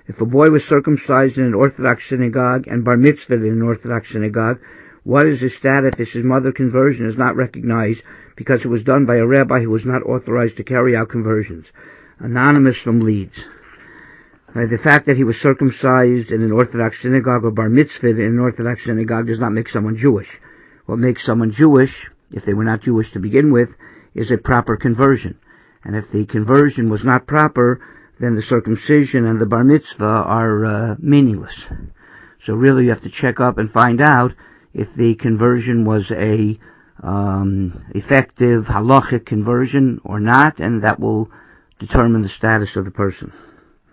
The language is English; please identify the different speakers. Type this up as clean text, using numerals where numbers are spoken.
Speaker 1: If a boy was circumcised in an Orthodox synagogue and bar mitzvahed in an Orthodox synagogue, what is his status if his mother conversion is not recognized because it was done by a rabbi who was not authorized to carry out conversions? Anonymous from Leeds. The fact that he was circumcised in an Orthodox synagogue or bar mitzvahed in an Orthodox synagogue does not make someone Jewish. What makes someone Jewish, if they were not Jewish to begin with, is a proper conversion. And if the conversion was not proper, then the circumcision and the bar mitzvah are meaningless. So really you have to check up and find out if the conversion was a effective halachic conversion or not, and that will determine the status of the person.